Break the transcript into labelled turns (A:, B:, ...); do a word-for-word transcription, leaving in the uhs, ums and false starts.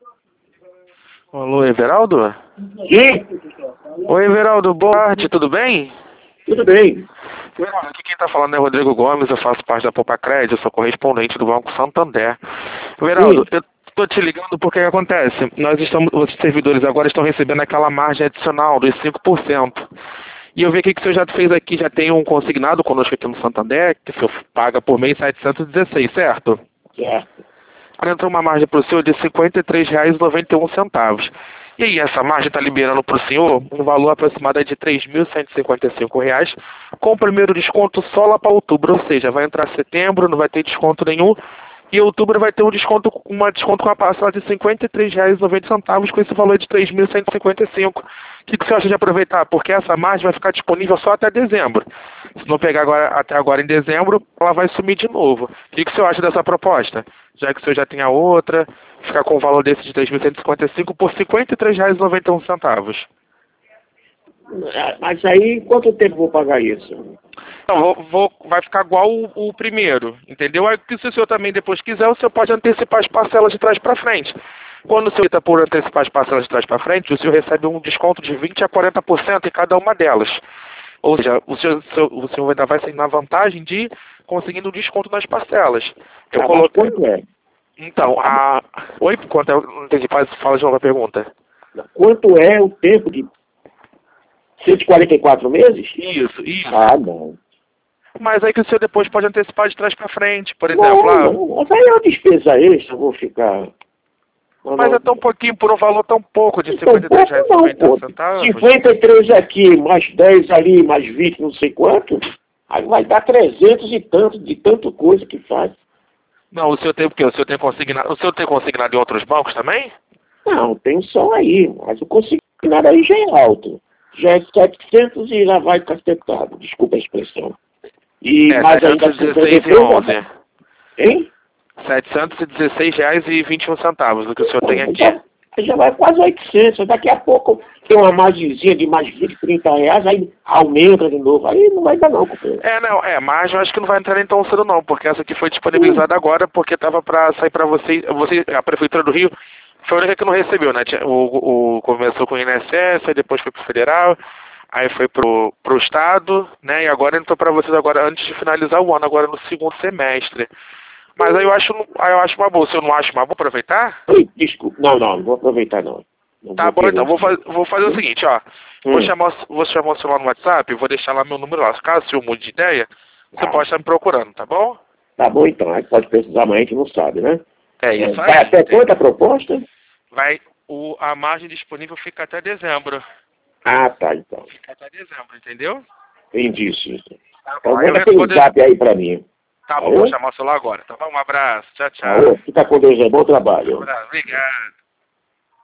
A: Alô, Everaldo?
B: Sim,
A: Oi, Everaldo, boa tarde, tudo bem?
B: tudo bem.
A: Everaldo, aqui quem tá falando é Rodrigo Gomes, eu faço parte da Poupa Crédito, eu sou correspondente do Banco Santander. Everaldo,
B: Sim.
A: eu tô te ligando porque o que acontece? Nós estamos, os servidores agora estão recebendo aquela margem adicional dos cinco por cento. E eu vi aqui que o senhor já fez aqui, já tem um consignado conosco aqui no Santander, que o senhor paga por mês setecentos e dezesseis, certo?
B: Certo.
A: Agora entrou uma margem para o senhor de cinquenta e três reais e noventa e um centavos. E aí, essa margem está liberando para o senhor um valor aproximado de três mil cento e cinquenta e cinco reais, com o primeiro desconto só lá para outubro, ou seja, vai entrar setembro, não vai ter desconto nenhum, e outubro vai ter um desconto, uma desconto com a parcela de cinquenta e três reais e noventa centavos, com esse valor de três mil cento e cinquenta e cinco. O que, que você acha de aproveitar? Porque essa margem vai ficar disponível só até dezembro. Se não pegar agora, até agora em dezembro, ela vai sumir de novo. O que, que você acha dessa proposta? Já que o senhor já tem a outra, ficar com o valor desse de três mil cento e cinquenta e cinco por cinquenta e três reais e noventa e um centavos.
B: Ah, Mas aí, quanto tempo vou pagar isso?
A: Então, vou, vou- vai ficar igual o, o primeiro, entendeu? Aí, que se o senhor também depois quiser, o senhor pode antecipar as parcelas de trás para frente. Quando o senhor está por antecipar as parcelas de trás para frente, o senhor recebe um desconto de vinte a quarenta por cento em cada uma delas. Ou seja, o senhor, o senhor o senhor ainda vai sair na vantagem de ir conseguindo um desconto nas parcelas. Eu
B: Ah, mas
A: coloquei...
B: quanto é?
A: Então, a... Oi, quanto é? Não entendi, faz, fala de novo a pergunta.
B: Quanto é o tempo de cento e quarenta e quatro meses?
A: Isso, isso.
B: Ah, não.
A: Mas aí que o senhor depois pode antecipar de trás para frente, por exemplo.
B: Não,
A: Ah,
B: não. Mas aí é uma despesa extra, eu vou ficar... Não,
A: mas
B: não.
A: é tão pouquinho por um valor tão pouco, de
B: Então,
A: cinquenta e três reais e
B: pouco não,
A: noventa
B: pô.
A: centavos.
B: cinquenta e três aqui, mais dez ali, mais vinte, não sei quanto. Aí vai dar trezentos e tanto, de tanto coisa que faz.
A: Não, o senhor tem o quê? O senhor tem consignado, o senhor tem consignado em outros bancos também?
B: Não, tem só aí, mas o consignado aí já é alto. Já é setecentos e lá vai cacetado, desculpa a expressão. E
A: É,
B: mais ainda
A: setecentos e dezesseis e onze.
B: hein?
A: setecentos e dezesseis reais e vinte e um centavos, o que o senhor tem
B: Então,
A: aqui.
B: já, já vai quase oitocentos. Daqui a pouco tem uma margenzinha de mais vinte, trinta reais, aí aumenta de novo. Aí não vai dar não, companheiro.
A: É, não, é, mas eu acho que não vai entrar nem tão cedo não, porque essa aqui foi disponibilizada agora, porque tava para sair para vocês, você, a Prefeitura do Rio foi a única que não recebeu, né? Tinha- O, o, começou com o I N S S, aí depois foi pro Federal, aí foi pro, pro Estado, né? E agora entrou para vocês agora, antes de finalizar o ano, agora no segundo semestre. Mas aí eu acho, aí eu acho uma boa, se eu não acho uma boa aproveitar?
B: Oi, desculpa. Não, não, não vou aproveitar não. Não
A: Tá
B: vou
A: bom,
B: querer.
A: então, vou, faz, vou fazer o seguinte, ó. Vou
B: Hum.
A: chamar, o- vou chamar o celular no WhatsApp, vou deixar lá meu número lá. Caso o senhor mude de ideia, você
B: Ah,
A: pode estar me procurando, tá bom?
B: tá bom então, aí pode precisar, mas a gente não sabe, né?
A: É
B: É,
A: isso
B: vai
A: aí.
B: até
A: Tem-
B: quanto a proposta?
A: Vai, o, a margem disponível fica até dezembro.
B: Ah, tá, então.
A: Fica até dezembro, entendeu?
B: Entendi, sim.
A: Tá
B: Então
A: bom, aí eu
B: manda aquele
A: respondo.
B: zap aí pra mim.
A: Tá bom,
B: Alô?
A: vou chamar o celular agora. Tá bom, um abraço. Tchau, tchau.
B: Alô? Fica com Deus, é bom
A: Um
B: trabalho.
A: abraço, obrigado.